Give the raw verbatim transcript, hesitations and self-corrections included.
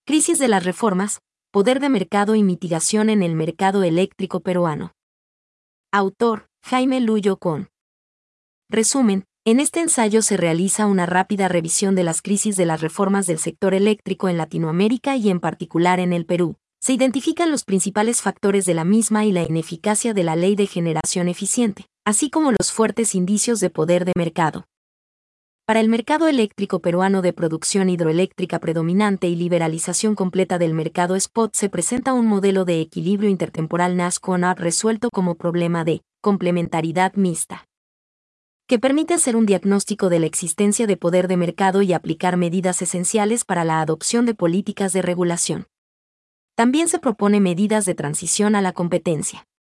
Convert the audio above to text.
Crisis de las reformas, poder de mercado y mitigación en el mercado eléctrico peruano. Autor, Jaime Luyo Con. Resumen, en este ensayo se realiza una rápida revisión de las crisis de las reformas del sector eléctrico en Latinoamérica y en particular en el Perú. Se identifican los principales factores de la misma y la ineficacia de la ley de generación eficiente, así como los fuertes indicios de poder de mercado. Para el mercado eléctrico peruano de producción hidroeléctrica predominante y liberalización completa del mercado spot se presenta un modelo de equilibrio intertemporal N A S-C O N A resuelto como problema de complementariedad mixta, que permite hacer un diagnóstico de la existencia de poder de mercado y aplicar medidas esenciales para la adopción de políticas de regulación. También se propone medidas de transición a la competencia.